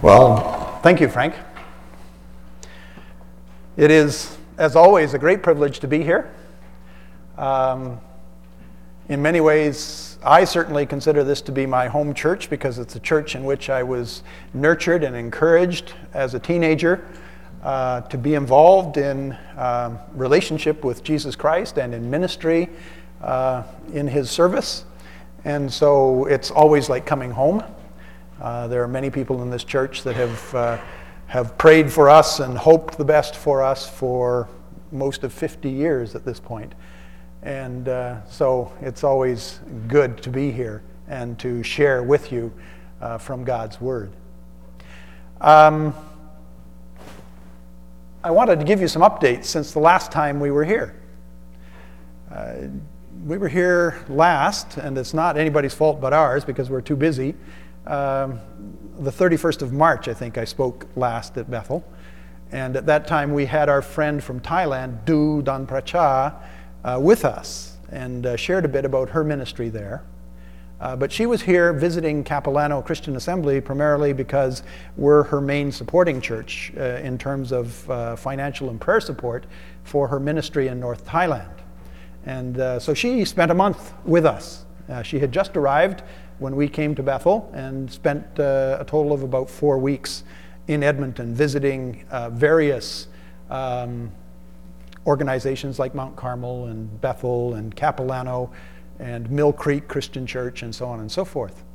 Well, thank you, Frank. It is, as always, a great privilege to be here. In many ways, I certainly consider this to be my home church because it's a church in which I was nurtured and encouraged as a teenager to be involved in relationship with Jesus Christ and in ministry in His service. And so it's always like coming home. There are many people in this church that have prayed for us and hoped the best for us for most of 50 years at this point. And so it's always good to be here and to share with you from God's Word. I wanted to give you some updates since the last time we were here. We were here last, and it's not anybody's fault but ours because we're too busy. The 31st of March, I think I spoke last at Bethel. And at that time, we had our friend from Thailand, Du Dan Pracha, with us and shared a bit about her ministry there. But she was here visiting Capilano Christian Assembly primarily because we're her main supporting church in terms of financial and prayer support for her ministry in North Thailand. And so she spent a month with us. She had just arrived when we came to Bethel and spent a total of about 4 weeks in Edmonton visiting various organizations like Mount Carmel and Bethel and Capilano and Mill Creek Christian Church and so on and so forth.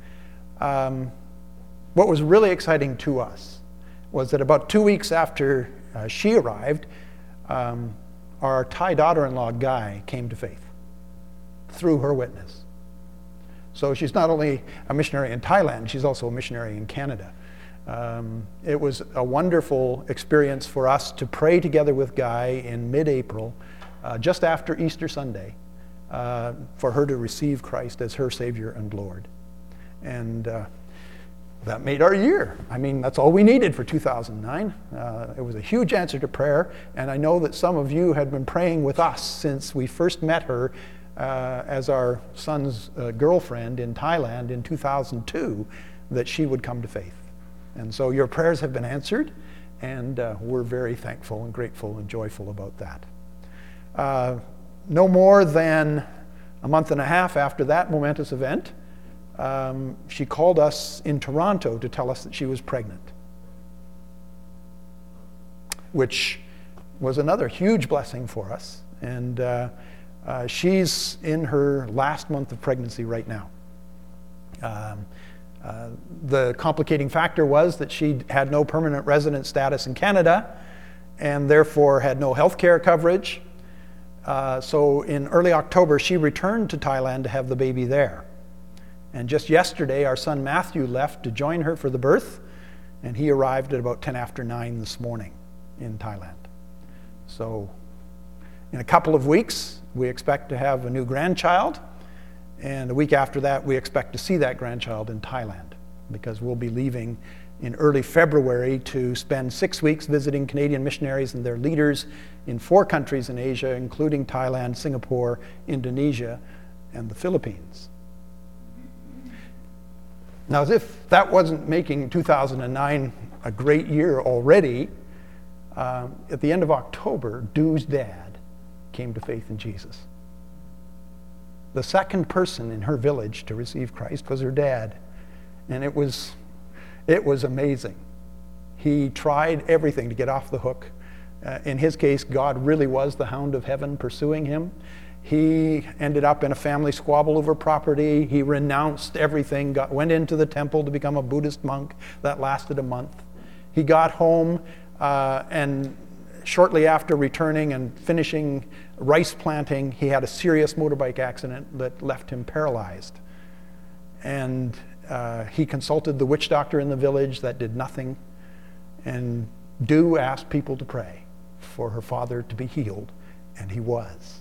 What was really exciting to us was that about 2 weeks after she arrived, our Thai daughter-in-law, Guy, came to faith through her witness. So she's not only a missionary in Thailand, she's also a missionary in Canada. It was a wonderful experience for us to pray together with Guy in mid-April, just after Easter Sunday, for her to receive Christ as her Savior and Lord. And that made our year. I mean, that's all we needed for 2009. It was a huge answer to prayer, and I know that some of you had been praying with us since we first met her as our son's girlfriend in Thailand in 2002, that she would come to faith. And so your prayers have been answered, and we're very thankful and grateful and joyful about that. No more than a month and a half after that momentous event, she called us in Toronto to tell us that she was pregnant, which was another huge blessing for us. And she's in her last month of pregnancy right now. The complicating factor was that she had no permanent resident status in Canada and therefore had no health care coverage. So in early October, she returned to Thailand to have the baby there. And just yesterday, our son Matthew left to join her for the birth, and he arrived at about 10 after 9 this morning in Thailand. So in a couple of weeks, we expect to have a new grandchild, and a week after that, we expect to see that grandchild in Thailand, because we'll be leaving in early February to spend 6 weeks visiting Canadian missionaries and their leaders in 4 countries in Asia, including Thailand, Singapore, Indonesia, and the Philippines. Now, as if that wasn't making 2009 a great year already, at the end of October, Du's dad came to faith in Jesus. The second person in her village to receive Christ was her dad, and it was amazing. He tried everything to get off the hook. In his case, God really was the hound of heaven pursuing him. He ended up in a family squabble over property. He renounced everything, went into the temple to become a Buddhist monk. That lasted a month. He got home, and shortly after returning and finishing rice planting, he had a serious motorbike accident that left him paralyzed. And he consulted the witch doctor in the village. That did nothing. And Du asked people to pray for her father to be healed, and he was.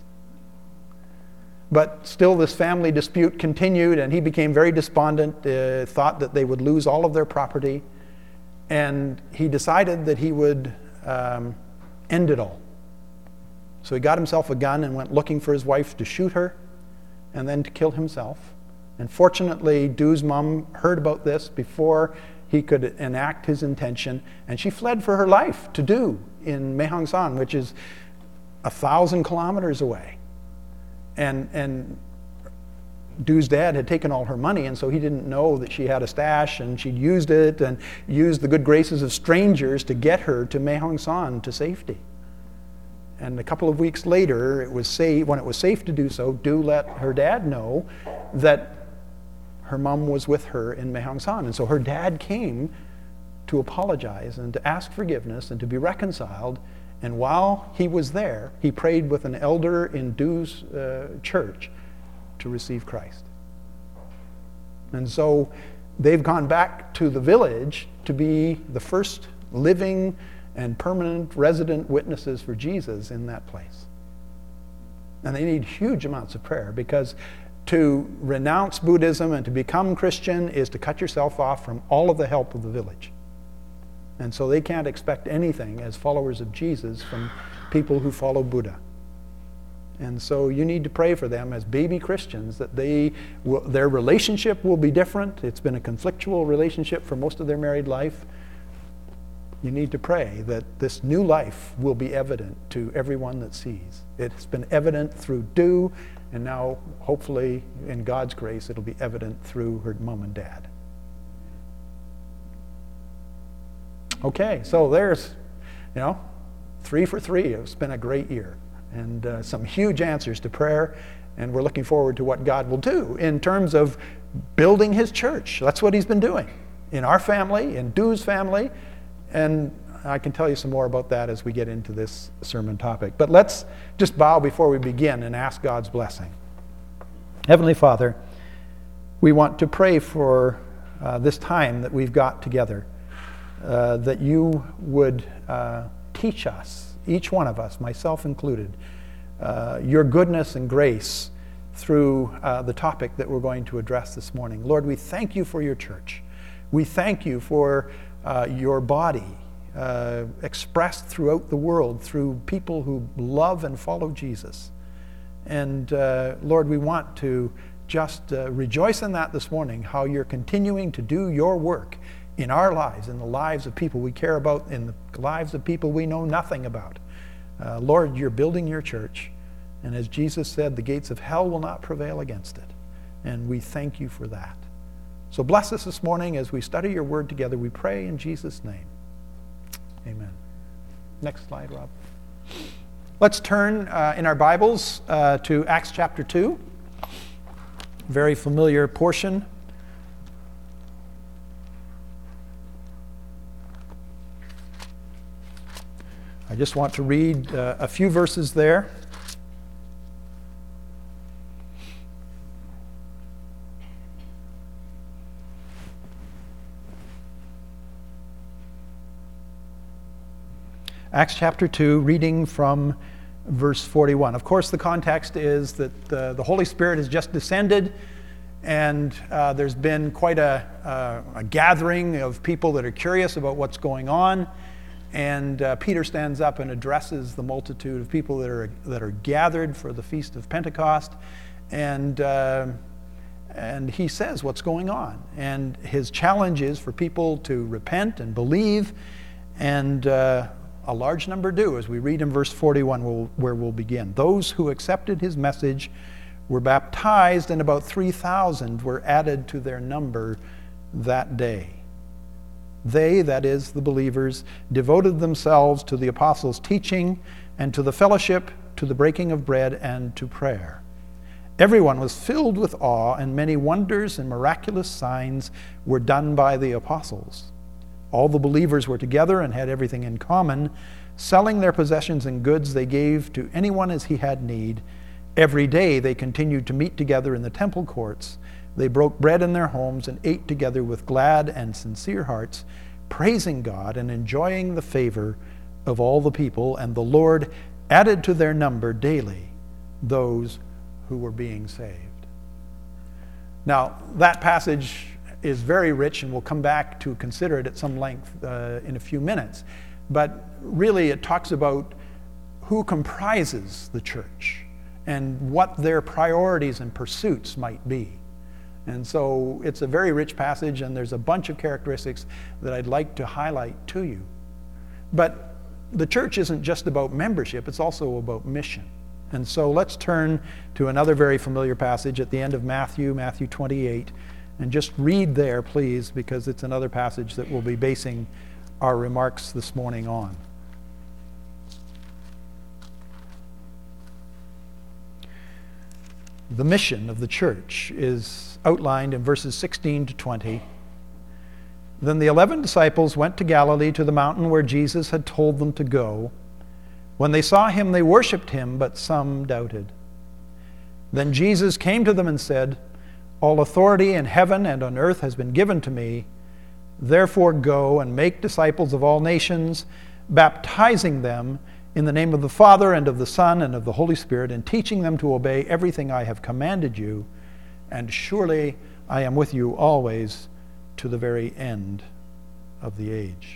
But still this family dispute continued, and he became very despondent, thought that they would lose all of their property, and he decided that he would end it all. So he got himself a gun and went looking for his wife to shoot her and then to kill himself. And fortunately, Du's mom heard about this before he could enact his intention. And she fled for her life to Do in Maehangshan, which is 1,000 kilometers away. And Du's dad had taken all her money, and so he didn't know that she had a stash, and she'd used it and used the good graces of strangers to get her to Maehangshan to safety. And a couple of weeks later, when it was safe to do so, Du let her dad know that her mom was with her in Maehangshan. And so her dad came to apologize and to ask forgiveness and to be reconciled. And while he was there, he prayed with an elder in Du's church to receive Christ. And so they've gone back to the village to be the first living and permanent resident witnesses for Jesus in that place. And they need huge amounts of prayer, because to renounce Buddhism and to become Christian is to cut yourself off from all of the help of the village. And so they can't expect anything as followers of Jesus from people who follow Buddha. And so you need to pray for them as baby Christians, that their relationship will be different. It's been a conflictual relationship for most of their married life. You need to pray that this new life will be evident to everyone that sees. It's been evident through Du, and now hopefully in God's grace it'll be evident through her mom and dad. Okay, so there's, 3 for 3. It's been a great year, and some huge answers to prayer, and we're looking forward to what God will do in terms of building his church. That's what he's been doing in our family, in Du's family, and I can tell you some more about that as we get into this sermon topic. But let's just bow before we begin and ask God's blessing. Heavenly Father, we want to pray for this time that we've got together, that you would teach us, each one of us, myself included, your goodness and grace through the topic that we're going to address this morning. Lord, we thank you for your church. We thank you for your body expressed throughout the world through people who love and follow Jesus. And Lord, we want to just rejoice in that this morning, how you're continuing to do your work in our lives, in the lives of people we care about, in the lives of people we know nothing about. Lord, you're building your church, and as Jesus said, the gates of hell will not prevail against it. And we thank you for that. So bless us this morning as we study your word together. We pray in Jesus' name. Amen. Next slide, Rob. Let's turn in our Bibles to Acts chapter 2. Very familiar portion. I just want to read a few verses there. Acts chapter 2, reading from verse 41. Of course, the context is that the Holy Spirit has just descended, and there's been quite a gathering of people that are curious about what's going on. And Peter stands up and addresses the multitude of people that are gathered for the Feast of Pentecost, and he says what's going on. And his challenge is for people to repent and believe, and a large number do, as we read in verse 41 where we'll begin. Those who accepted his message were baptized, and about 3,000 were added to their number that day. They, that is, the believers, devoted themselves to the apostles' teaching and to the fellowship, to the breaking of bread, and to prayer. Everyone was filled with awe, and many wonders and miraculous signs were done by the apostles. All the believers were together and had everything in common. Selling their possessions and goods, they gave to anyone as he had need. Every day they continued to meet together in the temple courts. They broke bread in their homes and ate together with glad and sincere hearts, praising God and enjoying the favor of all the people. And the Lord added to their number daily those who were being saved. Now, that passage is very rich, and we'll come back to consider it at some length in a few minutes. But really it talks about who comprises the church and what their priorities and pursuits might be. And so it's a very rich passage, and there's a bunch of characteristics that I'd like to highlight to you. But the church isn't just about membership, it's also about mission. And so let's turn to another very familiar passage at the end of Matthew 28, and just read there, please, because it's another passage that we'll be basing our remarks this morning on. The mission of the church is outlined in verses 16 to 20. Then the 11 disciples went to Galilee, to the mountain where Jesus had told them to go. When they saw him, they worshipped him, but some doubted. Then Jesus came to them and said, "All authority in heaven and on earth has been given to me. Therefore go and make disciples of all nations, baptizing them in the name of the Father and of the Son and of the Holy Spirit, and teaching them to obey everything I have commanded you. And surely I am with you always to the very end of the age."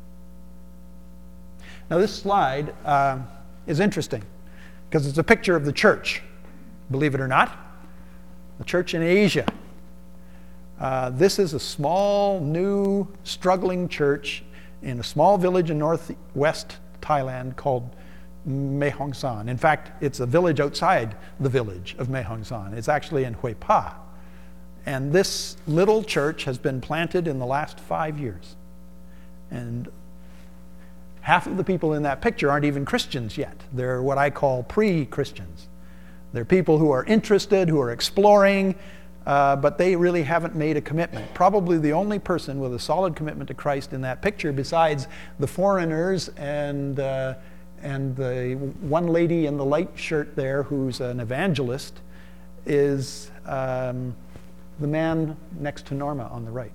Now this slide is interesting because it's a picture of the church, believe it or not, the church in Asia. This is a small, new, struggling church in a small village in northwest Thailand called Mae Hong Son. In fact, it's a village outside the village of Mae Hong Son. It's actually in Hue Pa. And this little church has been planted in the last 5 years. And half of the people in that picture aren't even Christians yet. They're what I call pre-Christians. They're people who are interested, who are exploring, but they really haven't made a commitment. Probably the only person with a solid commitment to Christ in that picture, besides the foreigners and the one lady in the light shirt there who's an evangelist, is the man next to Norma on the right.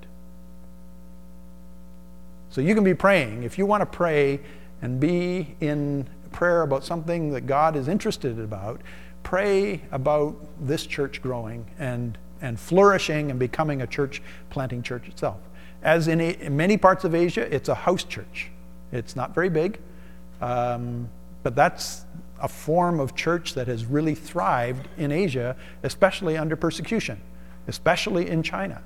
So you can be praying. If you want to pray and be in prayer about something that God is interested about, pray about this church growing and flourishing and becoming a church, planting church itself. As in many parts of Asia, it's a house church. It's not very big, but that's a form of church that has really thrived in Asia, especially under persecution, especially in China.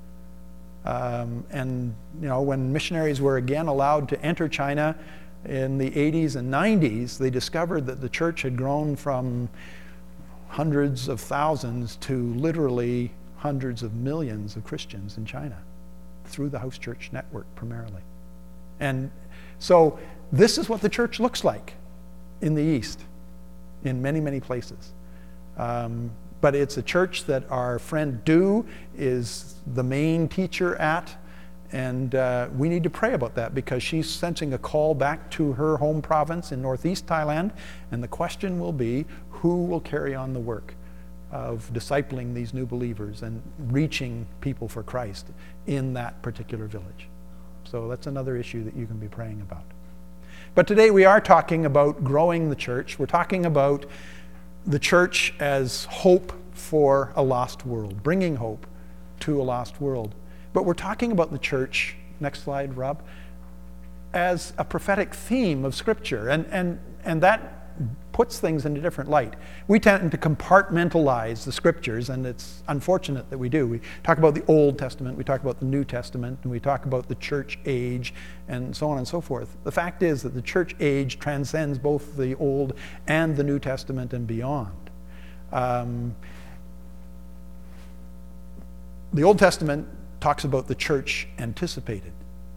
And you know, when missionaries were again allowed to enter China in the 80s and 90s, they discovered that the church had grown from hundreds of thousands to literally hundreds of millions of Christians in China through the house church network primarily. And so this is what the church looks like in the East, in many, many places. But it's a church that our friend Du is the main teacher at, and we need to pray about that because she's sensing a call back to her home province in northeast Thailand, and the question will be, who will carry on the work of discipling these new believers and reaching people for Christ in that particular village? So that's another issue that you can be praying about. But today we are talking about growing the church. We're talking about the church as hope for a lost world, bringing hope to a lost world. But we're talking about the church, next slide, Rob, as a prophetic theme of Scripture. And that puts things in a different light. We tend to compartmentalize the Scriptures, and it's unfortunate that we do. We talk about the Old Testament, we talk about the New Testament, and we talk about the church age, and so on and so forth. The fact is that the church age transcends both the Old and the New Testament and beyond. The Old Testament talks about the church anticipated.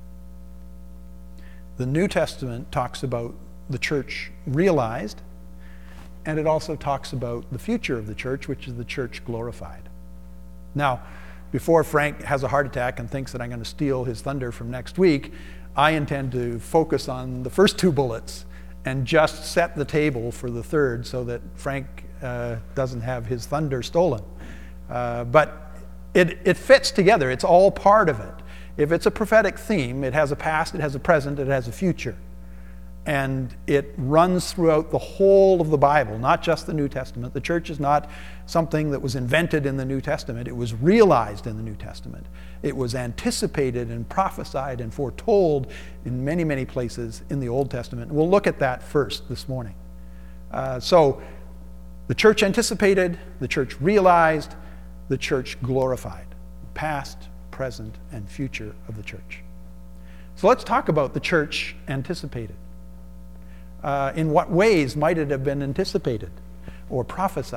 The New Testament talks about the church realized, and it also talks about the future of the church, which is the church glorified. Now, before Frank has a heart attack and thinks that I'm going to steal his thunder from next week, I intend to focus on the first two bullets and just set the table for the third so that Frank doesn't have his thunder stolen. But it fits together. It's all part of it. If it's a prophetic theme, it has a past, it has a present, it has a future. And it runs throughout the whole of the Bible, not just the New Testament. The church is not something that was invented in the New Testament. It was realized in the New Testament. It was anticipated and prophesied and foretold in many, many places in the Old Testament. We'll look at that first this morning. So the church anticipated, the church realized, the church glorified. Past, present, and future of the church. So let's talk about the church anticipated. In what ways might it have been anticipated or prophesied?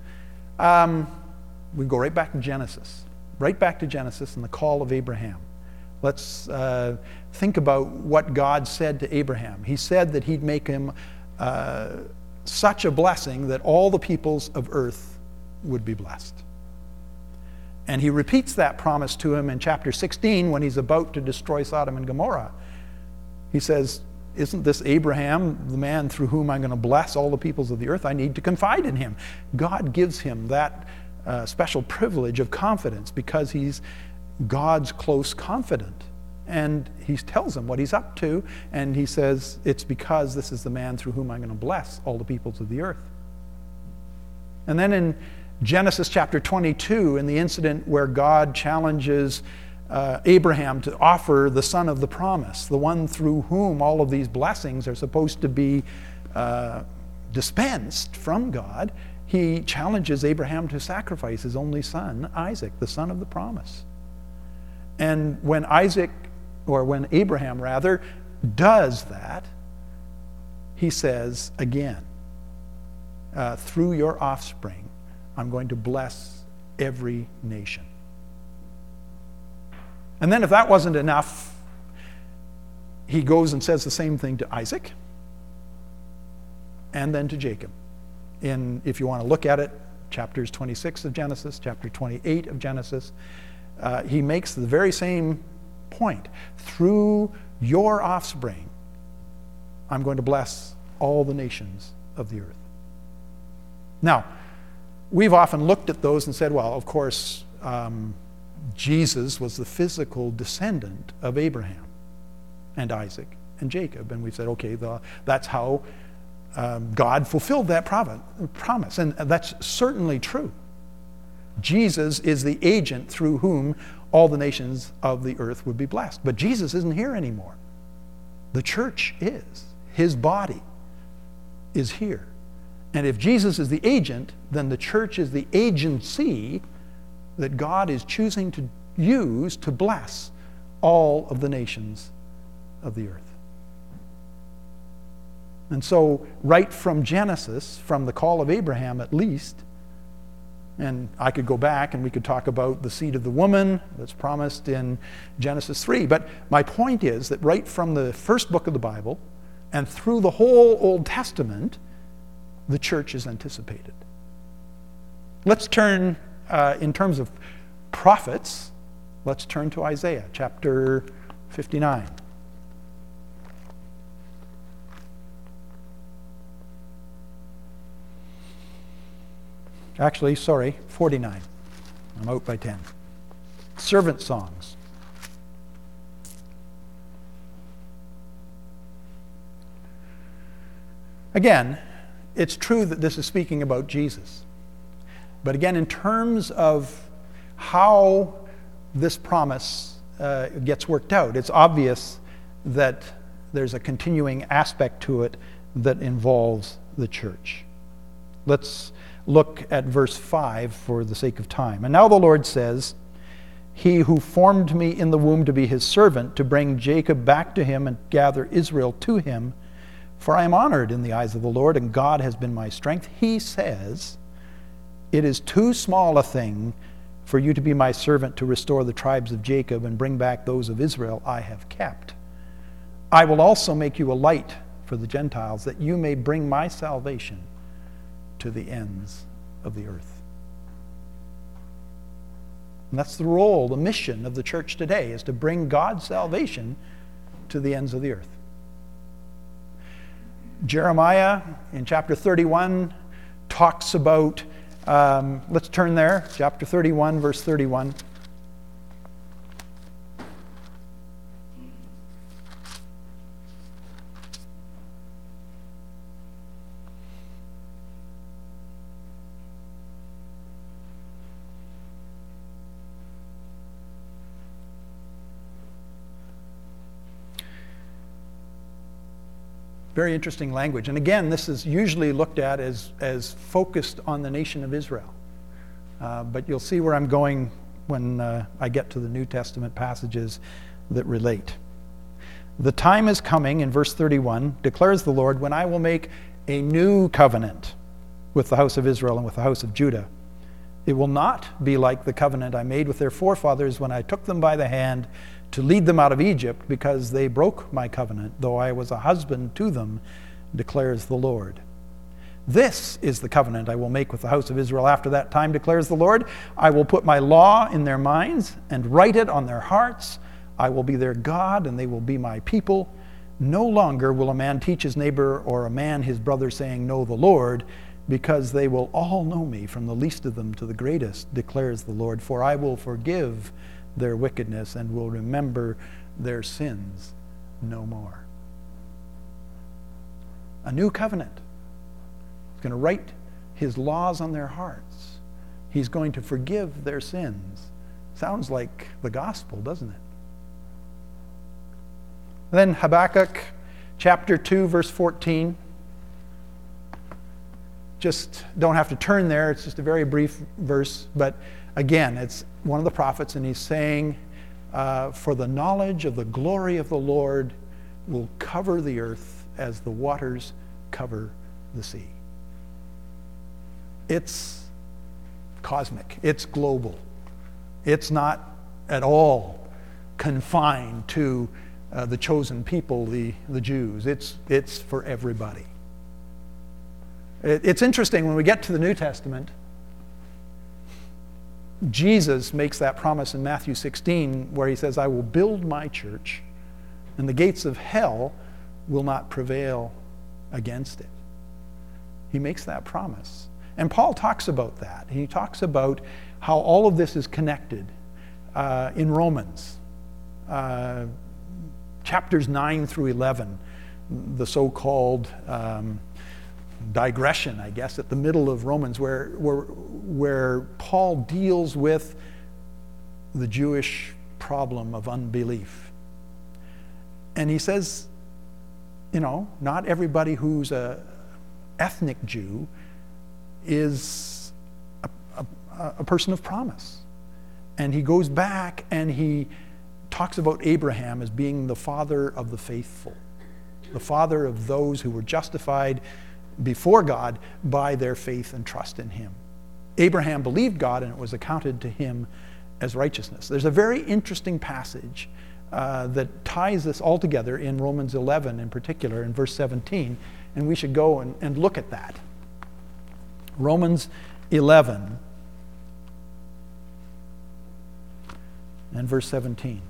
We go right back to Genesis. Right back to Genesis and the call of Abraham. Let's think about what God said to Abraham. He said that he'd make him such a blessing that all the peoples of earth would be blessed. And he repeats that promise to him in chapter 16 when he's about to destroy Sodom and Gomorrah. He says, isn't this Abraham, the man through whom I'm going to bless all the peoples of the earth? I need to confide in him. God gives him that special privilege of confidence because he's God's close confidant. And he tells him what he's up to, and he says, it's because this is the man through whom I'm going to bless all the peoples of the earth. And then in Genesis chapter 22, in the incident where God challenges Abraham to offer the son of the promise, the one through whom all of these blessings are supposed to be dispensed from God, he challenges Abraham to sacrifice his only son, Isaac, the son of the promise. And when Abraham does that, he says again, through your offspring, I'm going to bless every nation. And then if that wasn't enough, he goes and says the same thing to Isaac and then to Jacob. If you want to look at it, chapters 26 of Genesis, chapter 28 of Genesis, he makes the very same point. Through your offspring, I'm going to bless all the nations of the earth. Now, we've often looked at those and said, well, of course, Jesus was the physical descendant of Abraham and Isaac and Jacob. And we've said, okay, that's how God fulfilled that promise. And that's certainly true. Jesus is the agent through whom all the nations of the earth would be blessed. But Jesus isn't here anymore. The church is. His body is here. And if Jesus is the agent, then the church is the agency that God is choosing to use to bless all of the nations of the earth. And so, right from Genesis, from the call of Abraham at least, and I could go back and we could talk about the seed of the woman that's promised in Genesis 3. But my point is that right from the first book of the Bible and through the whole Old Testament, the church is anticipated. Let's turn, in terms of prophets, let's turn to Isaiah chapter 59. Actually, 49. I'm out by 10. Servant songs. Again, it's true that this is speaking about Jesus. But again, in terms of how this promise gets worked out, it's obvious that there's a continuing aspect to it that involves the church. Let's look at verse 5 for the sake of time. And now the Lord says, He who formed me in the womb to be his servant, to bring Jacob back to him and gather Israel to him, for I am honored in the eyes of the Lord, and God has been my strength. He says, it is too small a thing for you to be my servant to restore the tribes of Jacob and bring back those of Israel I have kept. I will also make you a light for the Gentiles, that you may bring my salvation to the ends of the earth. And that's the role, the mission of the church today, is to bring God's salvation to the ends of the earth. Jeremiah in chapter 31 talks about, let's turn there, chapter 31, verse 31. Very interesting language. And again, this is usually looked at as focused on the nation of Israel. But you'll see where I'm going when I get to the New Testament passages that relate. The time is coming, in verse 31, declares the Lord, when I will make a new covenant with the house of Israel and with the house of Judah. It will not be like the covenant I made with their forefathers when I took them by the hand to lead them out of Egypt, because they broke my covenant, though I was a husband to them, declares the Lord. This is the covenant I will make with the house of Israel after that time, declares the Lord. I will put my law in their minds and write it on their hearts. I will be their God, and they will be my people. No longer will a man teach his neighbor or a man his brother, saying, know the Lord, because they will all know me, from the least of them to the greatest, declares the Lord. For I will forgive their wickedness and will remember their sins no more. A new covenant. He's going to write his laws on their hearts. He's going to forgive their sins. Sounds like the gospel, doesn't it? Then Habakkuk chapter 2, verse 14. Just don't have to turn there. It's just a very brief verse. But again, it's one of the prophets, and he's saying, for the knowledge of the glory of the Lord will cover the earth as the waters cover the sea. It's cosmic. It's global. It's not at all confined to the chosen people, the Jews. It's for everybody. It's interesting, when we get to the New Testament, Jesus makes that promise in Matthew 16, where he says, I will build my church, and the gates of hell will not prevail against it. He makes that promise. And Paul talks about that. He talks about how all of this is connected in Romans. Chapters 9 through 11, the so-called digression, I guess, at the middle of Romans, where Paul deals with the Jewish problem of unbelief. And he says, not everybody who's a ethnic Jew is a person of promise. And he goes back and he talks about Abraham as being the father of the faithful, the father of those who were justified before God by their faith and trust in him. Abraham believed God, and it was accounted to him as righteousness. There's a very interesting passage that ties this all together in Romans 11 in particular, in verse 17, and we should go and look at that. Romans 11 and verse 17.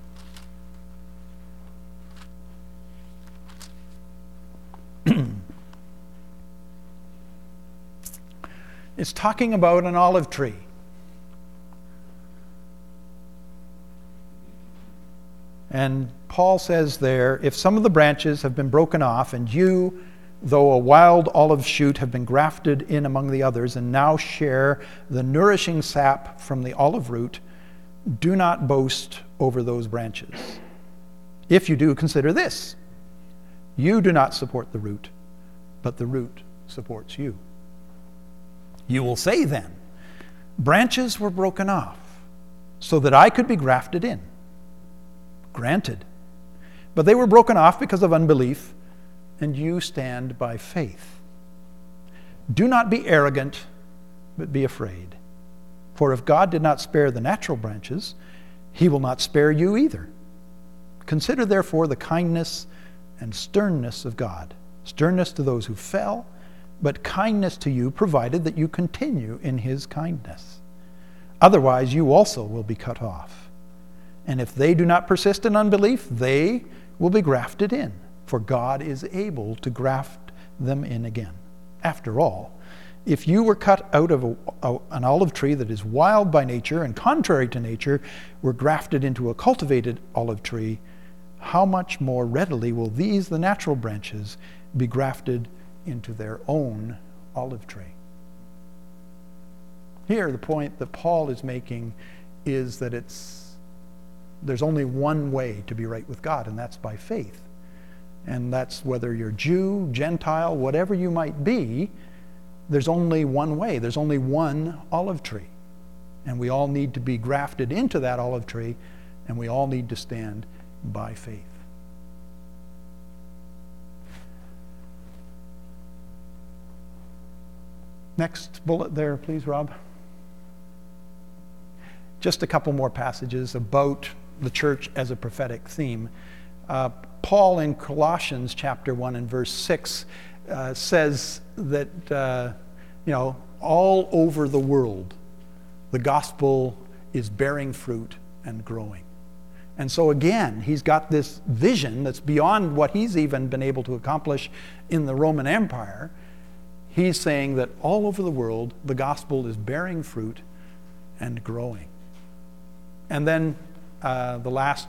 It's talking about an olive tree. And Paul says there, if some of the branches have been broken off, and you, though a wild olive shoot, have been grafted in among the others, and now share the nourishing sap from the olive root, do not boast over those branches. If you do, consider this. You do not support the root, but the root supports you. You will say then, branches were broken off so that I could be grafted in. Granted. But they were broken off because of unbelief, and you stand by faith. Do not be arrogant, but be afraid. For if God did not spare the natural branches, he will not spare you either. Consider therefore the kindness and sternness of God. Sternness to those who fell, but kindness to you, provided that you continue in his kindness. Otherwise you also will be cut off. And if they do not persist in unbelief, they will be grafted in, for God is able to graft them in again. After all, if you were cut out of an olive tree that is wild by nature and contrary to nature, were grafted into a cultivated olive tree, how much more readily will these, the natural branches, be grafted into their own olive tree? Here, the point that Paul is making is that there's only one way to be right with God, and that's by faith. And that's whether you're Jew, Gentile, whatever you might be, there's only one way. There's only one olive tree. And we all need to be grafted into that olive tree, and we all need to stand by faith. Next bullet there, please, Rob. Just a couple more passages about the church as a prophetic theme. Paul in Colossians chapter 1 and verse 6 says that, all over the world, the gospel is bearing fruit and growing. And so again, he's got this vision that's beyond what he's even been able to accomplish in the Roman Empire. He's saying that all over the world, the gospel is bearing fruit and growing. And then the last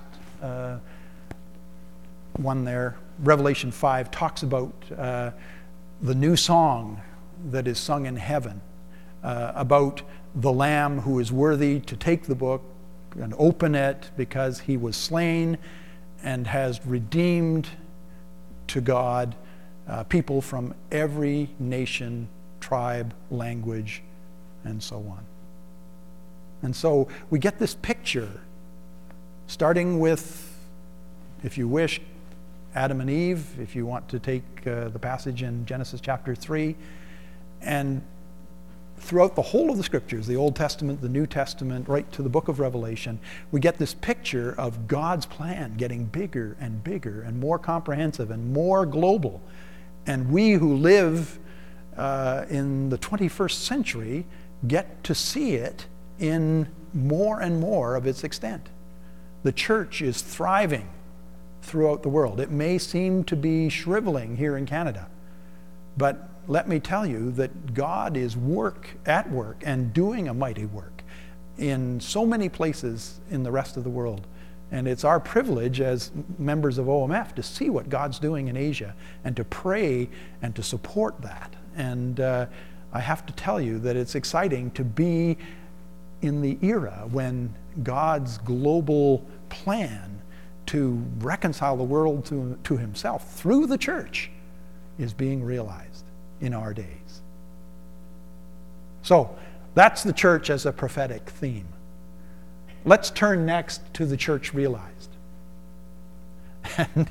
one there, Revelation 5, talks about the new song that is sung in heaven, about the Lamb who is worthy to take the book and open it because he was slain and has redeemed to God people from every nation, tribe, language, and so on. And so we get this picture, starting with, if you wish, Adam and Eve, if you want to take the passage in Genesis chapter 3, and throughout the whole of the scriptures, the Old Testament, the New Testament, right to the book of Revelation, we get this picture of God's plan getting bigger and bigger and more comprehensive and more global. And we who live in the 21st century get to see it in more and more of its extent. The church is thriving throughout the world. It may seem to be shriveling here in Canada, but let me tell you that God is at work and doing a mighty work in so many places in the rest of the world. And it's our privilege as members of OMF to see what God's doing in Asia and to pray and to support that. And I have to tell you that it's exciting to be in the era when God's global plan to reconcile the world to himself through the church is being realized in our days. So that's the church as a prophetic theme. Let's turn next to the church realized. And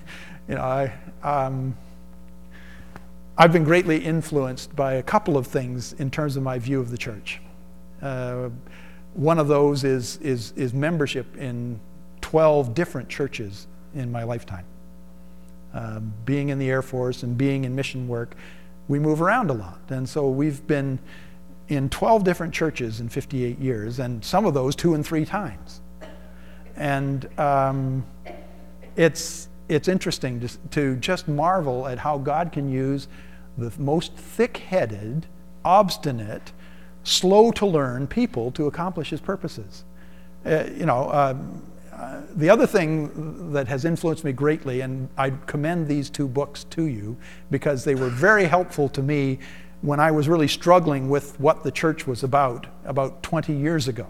I've been greatly influenced by a couple of things in terms of my view of the church. One of those is membership in 12 different churches in my lifetime. Being in the Air Force and being in mission work, we move around a lot. And so we've been in 12 different churches in 58 years, and some of those 2 and 3 times. And it's interesting to just marvel at how God can use the most thick-headed, obstinate, slow to learn people to accomplish his purposes. The other thing that has influenced me greatly, and I commend these 2 books to you because they were very helpful to me when I was really struggling with what the church was about 20 years ago.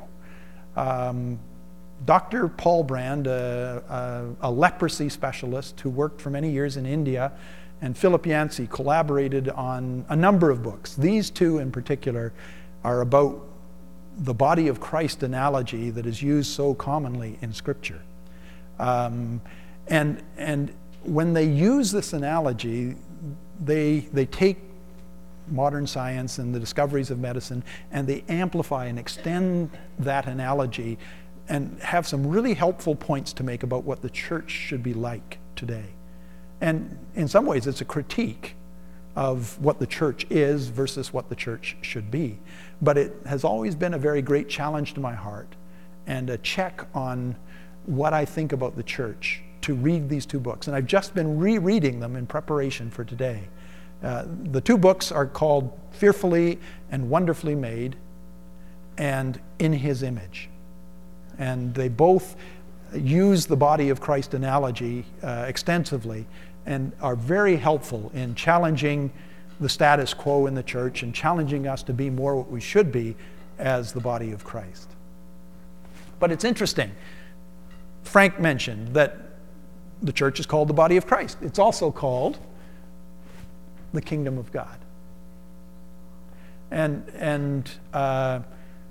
Dr. Paul Brand, a leprosy specialist who worked for many years in India, and Philip Yancey collaborated on a number of books. These 2 in particular are about the body of Christ analogy that is used so commonly in Scripture. And when they use this analogy, they take modern science and the discoveries of medicine and they amplify and extend that analogy and have some really helpful points to make about what the church should be like today. And in some ways it's a critique of what the church is versus what the church should be. But it has always been a very great challenge to my heart and a check on what I think about the church to read these 2 books. And I've just been rereading them in preparation for today. The 2 books are called Fearfully and Wonderfully Made and In His Image. And they both use the body of Christ analogy extensively and are very helpful in challenging the status quo in the church and challenging us to be more what we should be as the body of Christ. But it's interesting. Frank mentioned that the church is called the body of Christ. It's also called the kingdom of God. And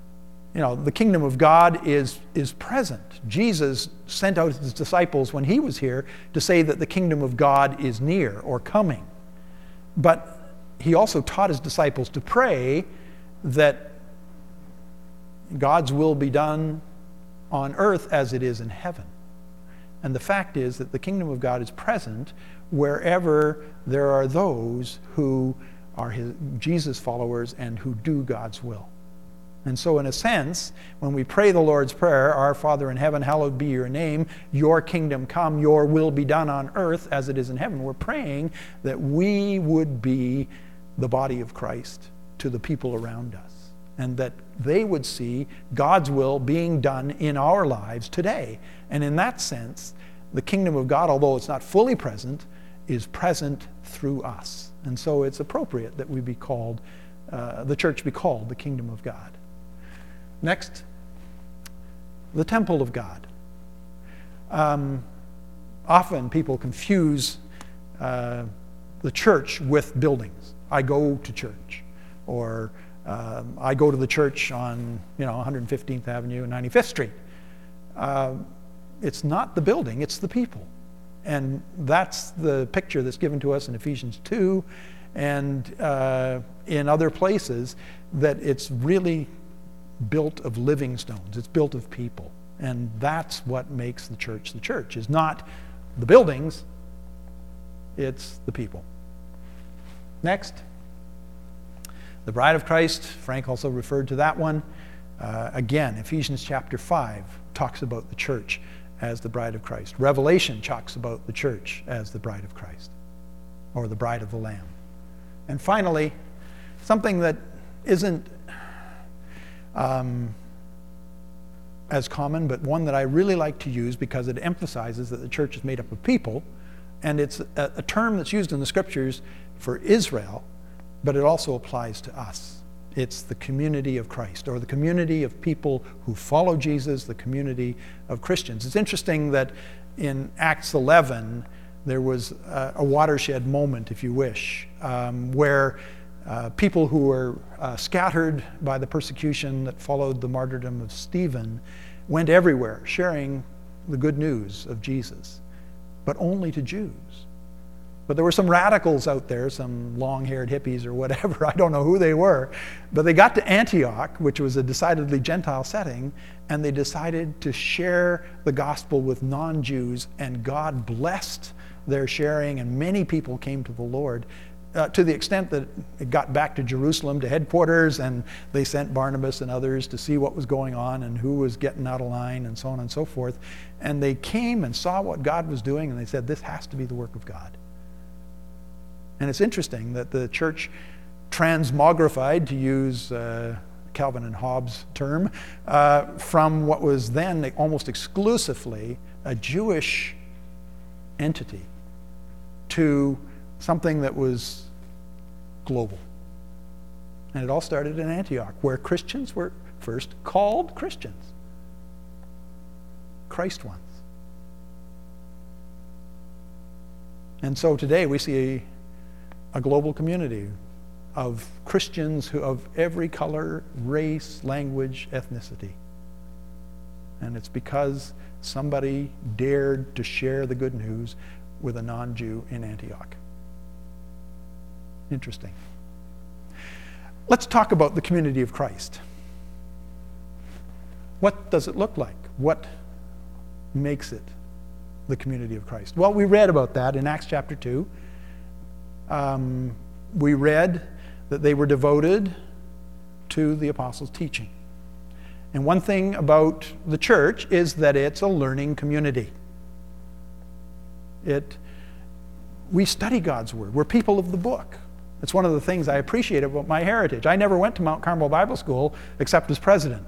The kingdom of God is present. Jesus sent out his disciples when he was here to say that the kingdom of God is near or coming. But he also taught his disciples to pray that God's will be done on earth as it is in heaven. And the fact is that the kingdom of God is present wherever there are those who are Jesus followers and who do God's will. And so in a sense, when we pray the Lord's Prayer, Our Father in heaven, hallowed be your name, your kingdom come, your will be done on earth as it is in heaven, we're praying that we would be the body of Christ to the people around us, and that they would see God's will being done in our lives today. And in that sense, the kingdom of God, although it's not fully present, is present through us. And so it's appropriate that we be called, the church be called the kingdom of God. Next, the temple of God. Often people confuse the church with buildings. I go to church, or I go to the church on 115th Avenue and 95th Street. It's not the building, it's the people. And that's the picture that's given to us in Ephesians 2 and in other places, that it's really built of living stones. It's built of people. And that's what makes the church the church, is not the buildings, it's the people. Next, the bride of Christ. Frank also referred to that one. Again, Ephesians chapter 5 talks about the church as the bride of Christ. Revelation talks about the church as the bride of Christ, or the bride of the Lamb. And finally, something that isn't as common, but one that I really like to use because it emphasizes that the church is made up of people, and it's a term that's used in the scriptures for Israel, but it also applies to us. It's the community of Christ, or the community of people who follow Jesus, the community of Christians. It's interesting that in Acts 11, there was a watershed moment, if you wish, where people who were scattered by the persecution that followed the martyrdom of Stephen went everywhere sharing the good news of Jesus, but only to Jews. But there were some radicals out there, some long-haired hippies or whatever, I don't know who they were, but they got to Antioch, which was a decidedly Gentile setting, and they decided to share the gospel with non-Jews, and God blessed their sharing, and many people came to the Lord, to the extent that it got back to Jerusalem, to headquarters, and they sent Barnabas and others to see what was going on and who was getting out of line and so on and so forth. And they came and saw what God was doing, and they said, this has to be the work of God. And it's interesting that the church transmogrified, to use Calvin and Hobbes' term, from what was then almost exclusively a Jewish entity to something that was global. And it all started in Antioch, where Christians were first called Christians. Christ ones. And so today we see a global community of Christians who of every color, race, language, ethnicity. And it's because somebody dared to share the good news with a non-Jew in Antioch. Interesting. Let's talk about the community of Christ. What does it look like? What makes it the community of Christ? Well, we read about that in Acts chapter 2. We read that they were devoted to the apostles' teaching. And one thing about the church is that it's a learning community. We study God's Word. We're people of the book. It's one of the things I appreciate about my heritage. I never went to Mount Carmel Bible School except as president.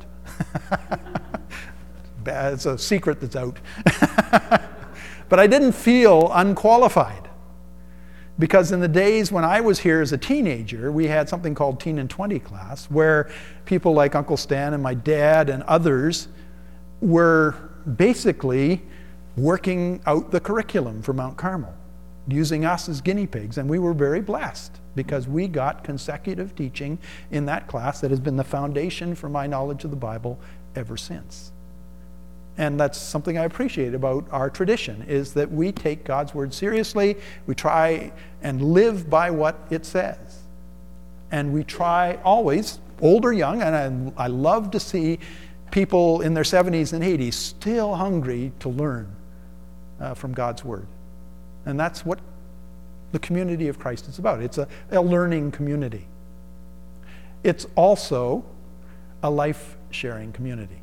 It's a secret that's out. But I didn't feel unqualified, because in the days when I was here as a teenager, we had something called Teen and 20 class, where people like Uncle Stan and my dad and others were basically working out the curriculum for Mount Carmel. using us as guinea pigs. And we were very blessed because we got consecutive teaching in that class that has been the foundation for my knowledge of the Bible ever since. And that's something I appreciate about our tradition, is that we take God's word seriously. We try and live by what it says. And we try always, old or young, and I love to see people in their 70s and 80s still hungry to learn from God's word. And that's what the community of Christ is about. It's a learning community. It's also a life-sharing community.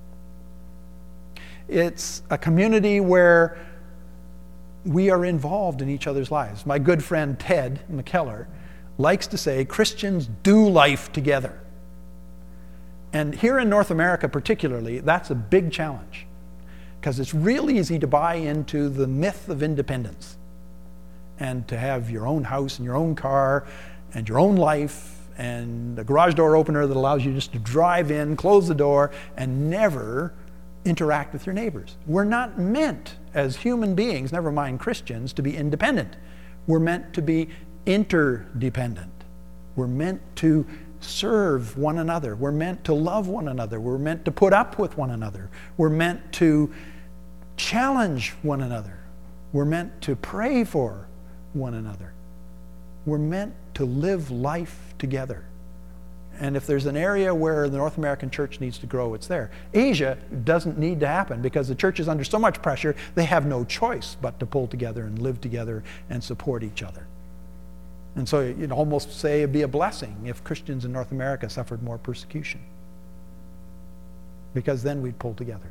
It's a community where we are involved in each other's lives. My good friend Ted McKellar likes to say, Christians do life together. And here in North America particularly, that's a big challenge, because it's real easy to buy into the myth of independence and to have your own house and your own car and your own life and a garage door opener that allows you just to drive in, close the door, and never interact with your neighbors. We're not meant as human beings, never mind Christians, to be independent. We're meant to be interdependent. We're meant to serve one another. We're meant to love one another. We're meant to put up with one another. We're meant to challenge one another. We're meant to pray for one another. We're meant to live life together. And if there's an area where the North American church needs to grow, it's there. Asia doesn't need to happen because the church is under so much pressure, they have no choice but to pull together and live together and support each other. And so you'd almost say it'd be a blessing if Christians in North America suffered more persecution, because then we'd pull together.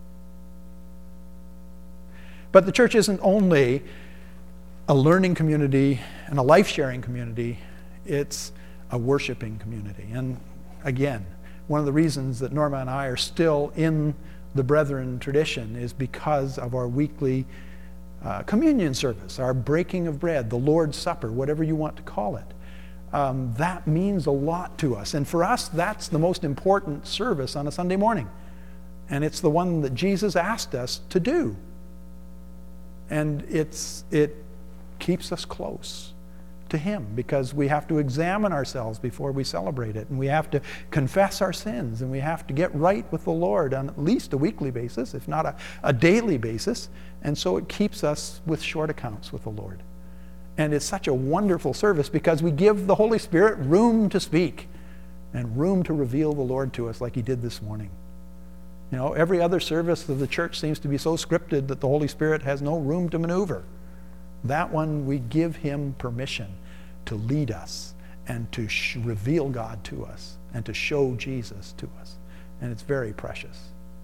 But the church isn't only a learning community and a life-sharing community, it's a worshiping community. And again, one of the reasons that Norma and I are still in the Brethren tradition is because of our weekly communion service, our breaking of bread, the Lord's Supper, whatever you want to call it. That means a lot to us. And for us, that's the most important service on a Sunday morning. And it's the one that Jesus asked us to do. And it keeps us close to Him, because we have to examine ourselves before we celebrate it, and we have to confess our sins, and we have to get right with the Lord on at least a weekly basis, if not a daily basis. And so it keeps us with short accounts with the Lord. And it's such a wonderful service because we give the Holy Spirit room to speak and room to reveal the Lord to us, like He did this morning. You know, every other service of the church seems to be so scripted that the Holy Spirit has no room to maneuver. That one, we give Him permission to lead us and to reveal God to us and to show Jesus to us. And it's very precious.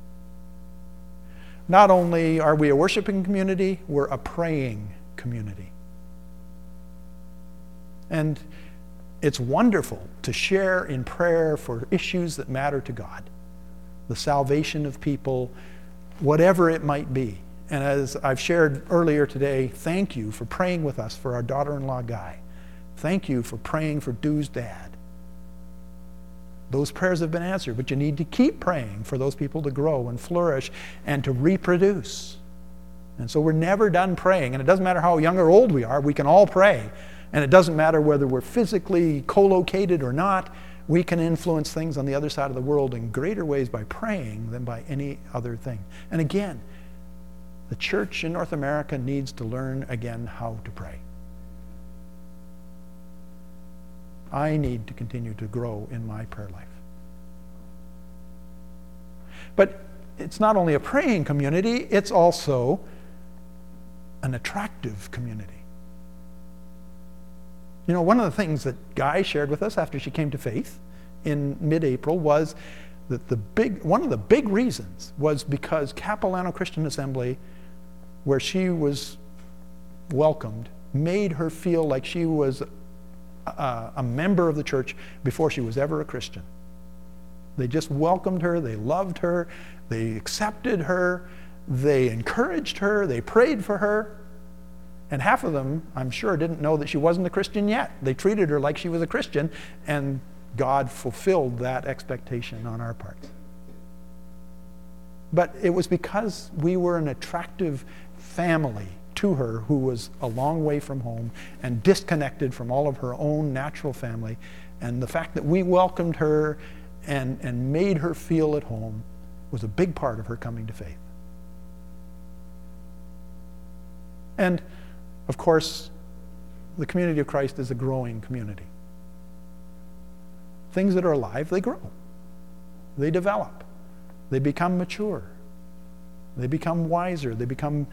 Not only are we a worshiping community, we're a praying community. And it's wonderful to share in prayer for issues that matter to God. The salvation of people, whatever it might be. And as I've shared earlier today, thank you for praying with us for our daughter-in-law, Guy. Thank you for praying for Du's dad. Those prayers have been answered, but you need to keep praying for those people to grow and flourish and to reproduce. And so we're never done praying. And it doesn't matter how young or old we are, we can all pray. And it doesn't matter whether we're physically co-located or not. We can influence things on the other side of the world in greater ways by praying than by any other thing. And again, the church in North America needs to learn again how to pray. I need to continue to grow in my prayer life. But it's not only a praying community, it's also an attractive community. You know, one of the things that Guy shared with us after she came to faith in mid-April was that one of the big reasons was because Capilano Christian Assembly, where she was welcomed, made her feel like she was a member of the church before she was ever a Christian. They just welcomed her, they loved her, they accepted her, they encouraged her, they prayed for her. And half of them, I'm sure, didn't know that she wasn't a Christian yet. They treated her like she was a Christian, and God fulfilled that expectation on our part. But it was because we were an attractive family to her who was a long way from home and disconnected from all of her own natural family. And the fact that we welcomed her and made her feel at home was a big part of her coming to faith. And, of course, the community of Christ is a growing community. Things that are alive, they grow. They develop. They become mature. They become wiser. They become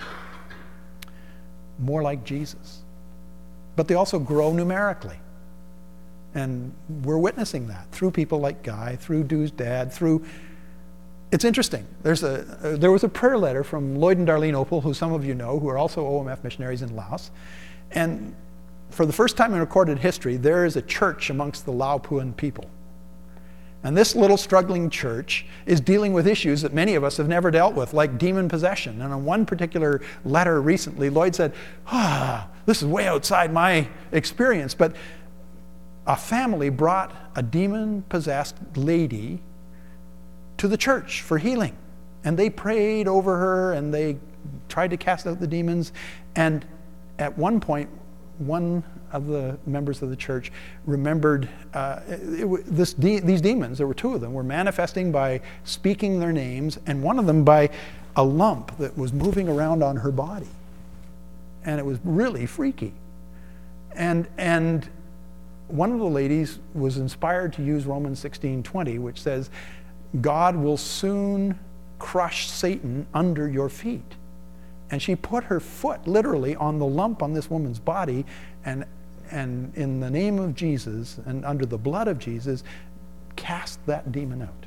more like Jesus. But they also grow numerically. And we're witnessing that through people like Guy, through Du's dad, through... It's interesting. There was a prayer letter from Lloyd and Darlene Opal, who some of you know, who are also OMF missionaries in Laos. And for the first time in recorded history, there is a church amongst the Lao Puan people. And this little struggling church is dealing with issues that many of us have never dealt with, like demon possession. And in one particular letter recently, Lloyd said, this is way outside my experience, but a family brought a demon-possessed lady to the church for healing. And they prayed over her, and they tried to cast out the demons. And at one point, one of the members of the church remembered these demons, there were two of them, were manifesting by speaking their names, and one of them by a lump that was moving around on her body. And it was really freaky. And one of the ladies was inspired to use Romans 16:20, which says, God will soon crush Satan under your feet. And she put her foot literally on the lump on this woman's body, and in the name of Jesus and under the blood of Jesus, cast that demon out.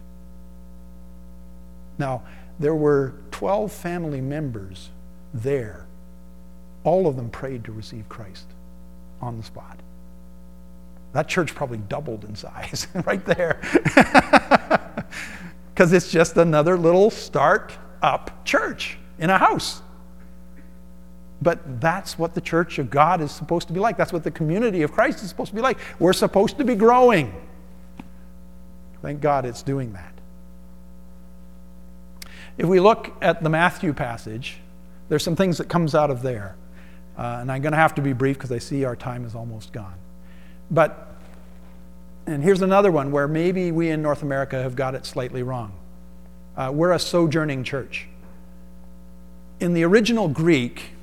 Now, there were 12 family members there. All of them prayed to receive Christ on the spot. That church probably doubled in size right there. Because it's just another little start-up church in a house. But that's what the church of God is supposed to be like. That's what the community of Christ is supposed to be like. We're supposed to be growing. Thank God it's doing that. If we look at the Matthew passage, there's some things that comes out of there. And I'm going to have to be brief because I see our time is almost gone. And here's another one where maybe we in North America have got it slightly wrong. We're a sojourning church. In the original Greek,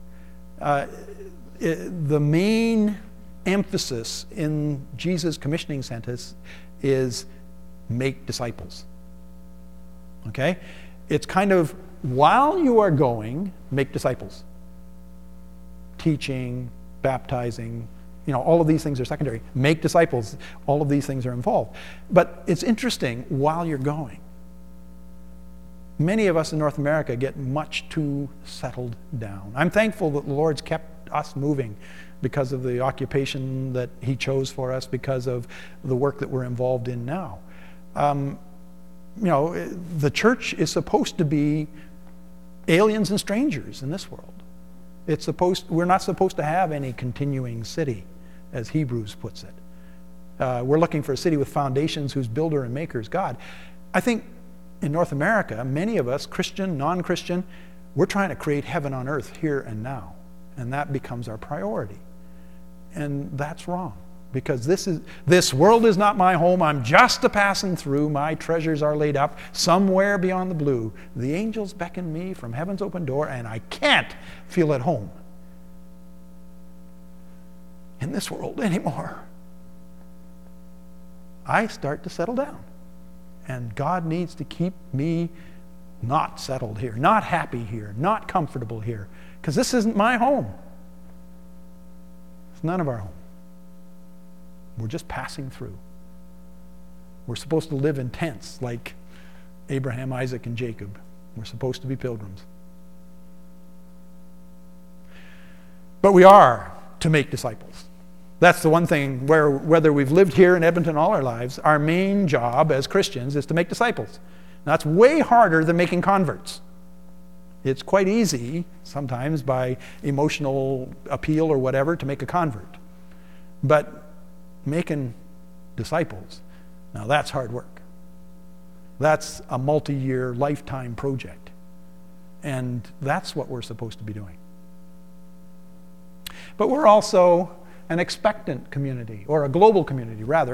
the main emphasis in Jesus' commissioning sentence is make disciples. Okay? It's kind of, while you are going, make disciples. Teaching, baptizing, all of these things are secondary. Make disciples, all of these things are involved. But it's interesting, while you're going. Many of us in North America get much too settled down. I'm thankful that the Lord's kept us moving because of the occupation that He chose for us, because of the work that we're involved in now. The church is supposed to be aliens and strangers in this world. We're not supposed to have any continuing city, as Hebrews puts it. We're looking for a city with foundations whose builder and maker is God. I think in North America, many of us, Christian, non-Christian, we're trying to create heaven on earth here and now. And that becomes our priority. And that's wrong. Because this world is not my home. I'm just a passing through. My treasures are laid up somewhere beyond the blue. The angels beckon me from heaven's open door, and I can't feel at home in this world anymore. I start to settle down. And God needs to keep me not settled here, not happy here, not comfortable here, because this isn't my home. It's none of our home. We're just passing through. We're supposed to live in tents like Abraham, Isaac, and Jacob. We're supposed to be pilgrims. But we are to make disciples. That's the one thing where, whether we've lived here in Edmonton all our lives, our main job as Christians is to make disciples. Now, that's way harder than making converts. It's quite easy, sometimes by emotional appeal or whatever, to make a convert. But making disciples, now that's hard work. That's a multi-year, lifetime project. And that's what we're supposed to be doing. but we're also an expectant community, or a global community, rather.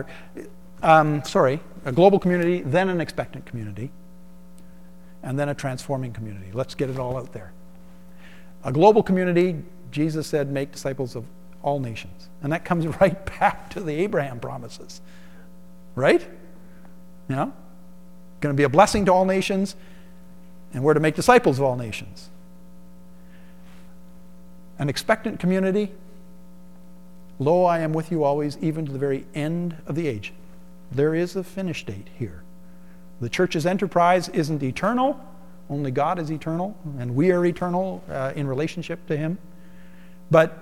A global community, then an expectant community, and then a transforming community. Let's get it all out there. A global community, Jesus said, make disciples of all nations. And that comes right back to the Abraham promises. Right? You know? Going to be a blessing to all nations, and we're to make disciples of all nations. An expectant community, lo, I am with you always, even to the very end of the age. There is a finish date here. The church's enterprise isn't eternal. Only God is eternal, and we are eternal in relationship to him. But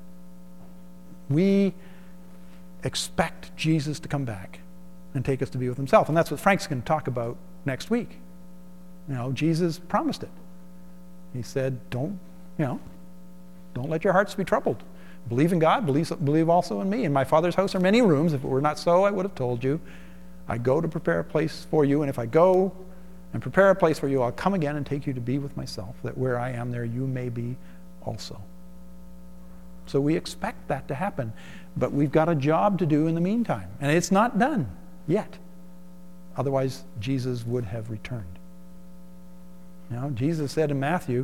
we expect Jesus to come back and take us to be with himself. And that's what Frank's going to talk about next week. You know, Jesus promised it. He said, don't let your hearts be troubled. Believe in God, believe also in me. In my Father's house are many rooms. If it were not so, I would have told you. I go to prepare a place for you, and if I go and prepare a place for you, I'll come again and take you to be with myself, that where I am, there you may be also. So we expect that to happen, but we've got a job to do in the meantime, and it's not done yet. Otherwise, Jesus would have returned. You know, Jesus said in Matthew,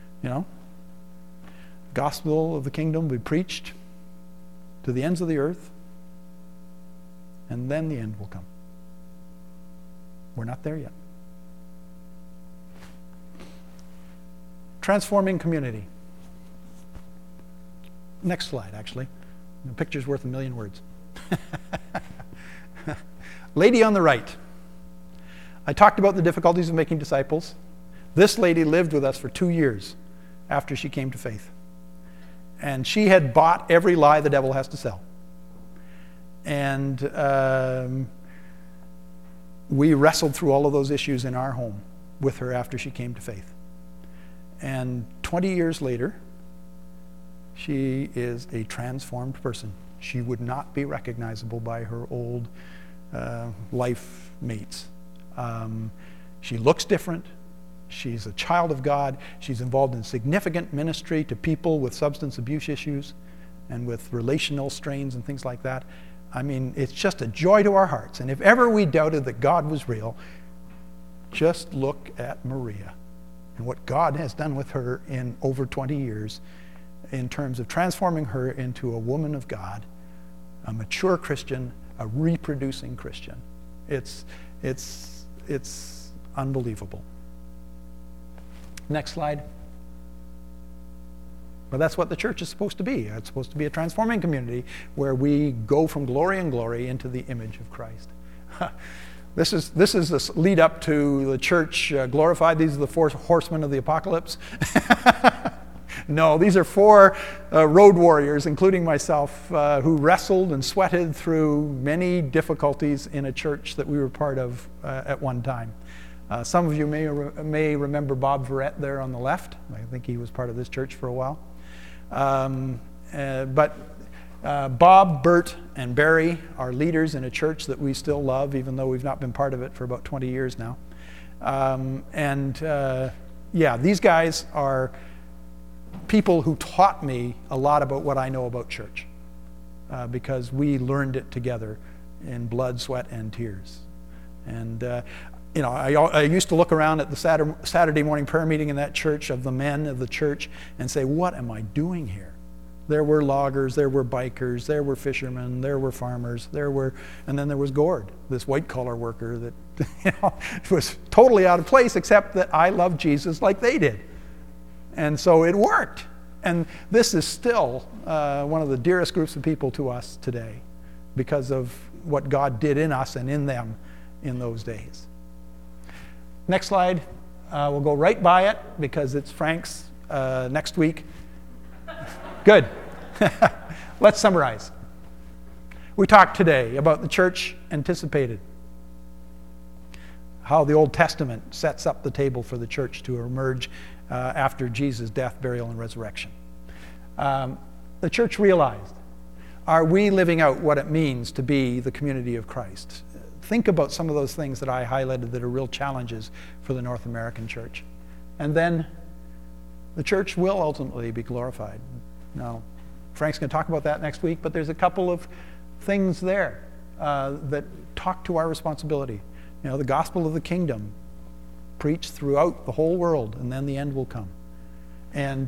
gospel of the kingdom will be preached to the ends of the earth, and then the end will come. We're not there yet. Transforming community. Next slide, actually. The picture's worth a million words. Lady on the right. I talked about the difficulties of making disciples. This lady lived with us for 2 years after she came to faith. And she had bought every lie the devil has to sell. And we wrestled through all of those issues in our home with her after she came to faith. And 20 years later, she is a transformed person. She would not be recognizable by her old life mates. She looks different. She's a child of God. She's involved in significant ministry to people with substance abuse issues and with relational strains and things like that. I mean, it's just a joy to our hearts. And if ever we doubted that God was real, just look at Maria and what God has done with her in over 20 years in terms of transforming her into a woman of God, a mature Christian, a reproducing Christian. It's unbelievable. Next slide. But that's what the church is supposed to be. It's supposed to be a transforming community where we go from glory and glory into the image of Christ. This is the lead up to the church glorified. These are the 4 horsemen of the apocalypse. No, these are 4 road warriors, including myself, who wrestled and sweated through many difficulties in a church that we were part of at one time. Some of you may remember Bob Verrett there on the left. I think he was part of this church for a while. But Bob, Bert, and Barry are leaders in a church that we still love, even though we've not been part of it for about 20 years now. These guys are people who taught me a lot about what I know about church, because we learned it together in blood, sweat, and tears. And I used to look around at the Saturday morning prayer meeting in that church of the men of the church and say, what am I doing here? There were loggers, there were bikers, there were fishermen, there were farmers, and then there was Gord, this white-collar worker that was totally out of place, except that I loved Jesus like they did. And so it worked. And this is still one of the dearest groups of people to us today because of what God did in us and in them in those days. Next slide. We'll go right by it because it's Frank's next week. Good. Let's summarize. We talked today about the church anticipated, how the Old Testament sets up the table for the church to emerge after Jesus' death, burial, and resurrection. The church realized, are we living out what it means to be the community of Christ? Think about some of those things that I highlighted that are real challenges for the North American church. And then the church will ultimately be glorified. Now, Frank's going to talk about that next week, but there's a couple of things there that talk to our responsibility. You know, the gospel of the kingdom preached throughout the whole world, and then the end will come. And,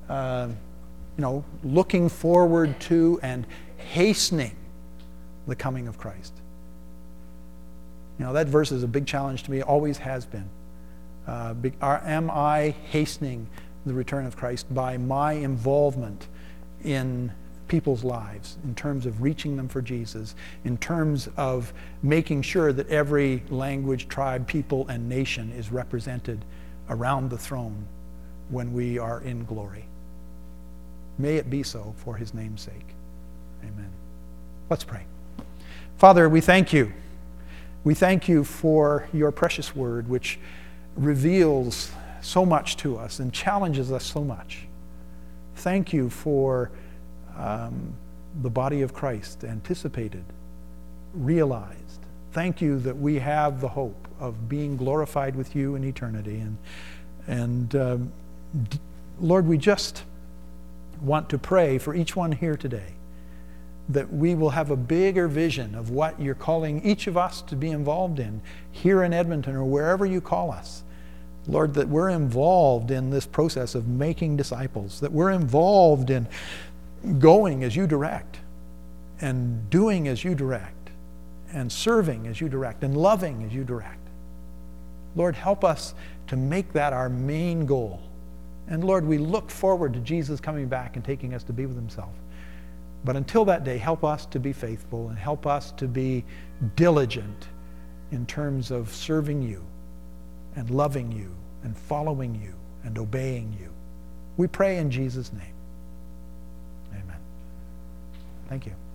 looking forward to and hastening the coming of Christ. You know, that verse is a big challenge to me, always has been. Am I hastening the return of Christ by my involvement in people's lives, in terms of reaching them for Jesus, in terms of making sure that every language, tribe, people, and nation is represented around the throne when we are in glory. May it be so for his name's sake. Amen. Let's pray. Father, we thank you. We thank you for your precious word, which reveals so much to us and challenges us so much. Thank you for the body of Christ, anticipated, realized. Thank you that we have the hope of being glorified with you in eternity. And Lord, we just want to pray for each one here today that we will have a bigger vision of what you're calling each of us to be involved in here in Edmonton or wherever you call us. Lord, that we're involved in this process of making disciples, that we're involved in going as you direct and doing as you direct and serving as you direct and loving as you direct. Lord, help us to make that our main goal. And Lord, we look forward to Jesus coming back and taking us to be with himself. But until that day, help us to be faithful and help us to be diligent in terms of serving you and loving you and following you and obeying you. We pray in Jesus' name. Amen. Thank you.